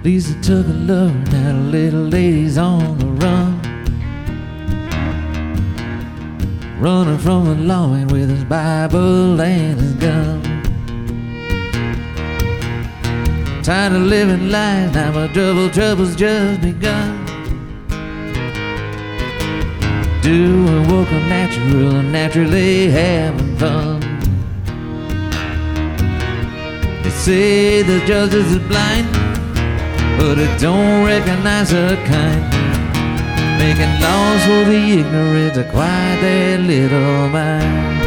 Lisa took a lover, now the little lady's on the run, running from the law and with his Bible and his gun. Tired of living life, now my trouble's just begun. Doing work unnatural and naturally having fun. They say the justice is blind, but it don't recognize her kind. Making laws for the ignorant to quiet their little mind.